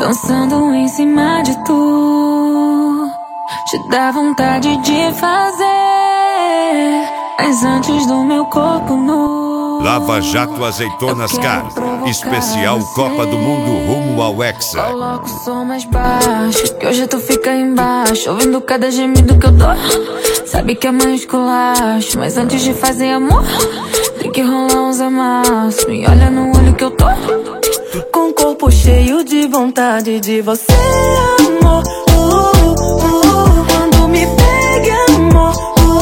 dançando em cima de tu. Te dá vontade de fazer, mas antes do meu corpo nu. Lava Jato Azeitonas Car, especial Copa do Mundo rumo ao Hexa. Coloca o som mais baixo, que hoje tu fica embaixo, ouvindo cada gemido que eu dou. Sabe que é esculacho, mas antes de fazer amor, tem que rolar uns amassos. Me olha no olho que eu tô com o corpo cheio de vontade de você, amor. Quando me pega, amor,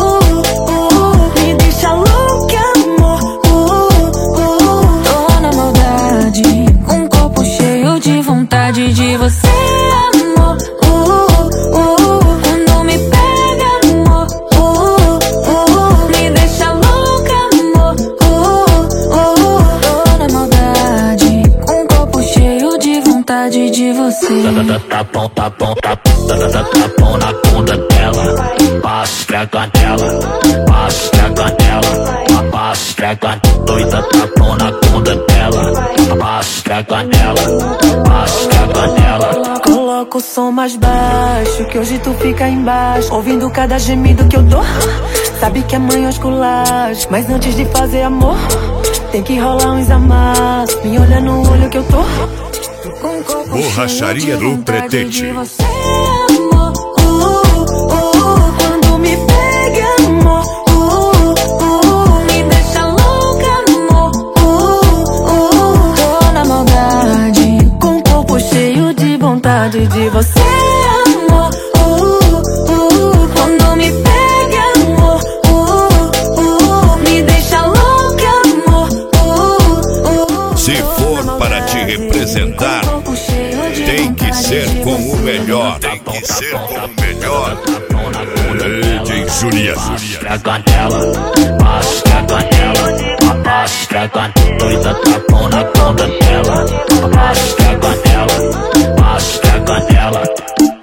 me deixa louca, amor. Tô na maldade, com o corpo cheio de vontade de você, amor. Quando me pega, amor, me deixa louca, amor. Tô na maldade, com o corpo cheio de vontade de você. Tapão na bunda dela, passo pra canela, passo pra canela, passo pra canela. Doida, tapão na bunda dela, passo pra canela, passo pra canela. Coloca o som mais baixo, que hoje tu fica embaixo, ouvindo cada gemido que eu dou. Sabe que é esculacho, mas antes de fazer amor, tem que rolar uns amassos. Me olha no olho que eu tô Borracharia do Pretete. Quando me pega, amor, me deixa louca, amor. Tô na maldade, com o corpo cheio de vontade de você, amor. quando me pega, amor, me deixa louca, amor. Se for para te representar, tem que ser com o melhor. Tem que ser com o melhor. DJ Julia. Pra canela, passo pra canela, passo pra canela. Doida, tapão na bunda dela, passo pra canela, passo pra canela.